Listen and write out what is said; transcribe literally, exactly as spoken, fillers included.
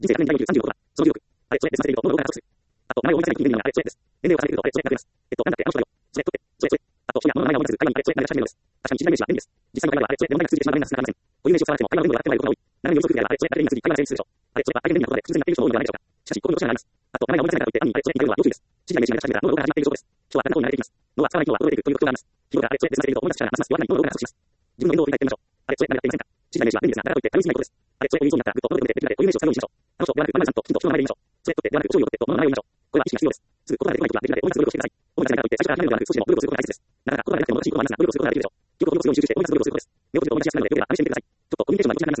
人生学年にさんじゅうよんとは、その記録。あれ、それ、別の生命を、脳の裏側から獲得する。あと、名前を思い出せない金年齢には、あれ、それです。年齢を重ねていくと、あれ、それ、なくなります。えっと、なんだって、あの人だよ。それ、とって、それ、それ。あと、深夜、物の名前を思い出せず、会話に、あれ、それ、なれるです。確かに、身体イメージは便利です。実際の会話では、あれ、それ、で問題が続いてしまう面が少なくありません。固有名詞を使われても、会話の言語が合ってないことが多い。斜めに予測であれば、あれ、それ、誰について会話が成立するでしょう。あれ、それは相手の意味のことで、普通になっている人も多いのではないでしょうか。しかし、こういうことがあります。あと、名前が思い出せないからといって、単に、あれ、それ、言われるのは要注意です。身体イメージが始めたら、脳の動が始まっている証拠です。人はだんだんと慣れていきます。脳は使わない人は衰えていくという特徴があります。日頃からあれ、それ、で済ませていると思い出す力がますます弱くなり、脳の動が加速します。自分の言動を振り返ってみましょう。あれ、それ、何やっていませんか。身体イメージは便利ですが、だからといって頼りすぎないことです。あれ、それ、こういうそうになったら、ぐっと脳で向けて、できるだけ固有名詞を使うようにしましょう。あの人ではなく、まるさんと、きちんと人の名前で言いましょう。それとって、ではなく、お嬢をとって、と、物の名前を言いましょう。これは意識が必要です。すぐ言葉が出てこない時は、できるだけ思い出す努力をしてください。思い出せないからといって、最初から諦めるのではなく、少しでも努力をすることが大切です。なかなか言葉が出なくても、正しい言葉を話すな、努力をすることができるでしょう。記憶を記憶を強く集中して、思い出す努力をすることです。目を閉じて思い出しやすくなるので、できれば安心してください。ちょっとコミュニケーションは難しくなりますが、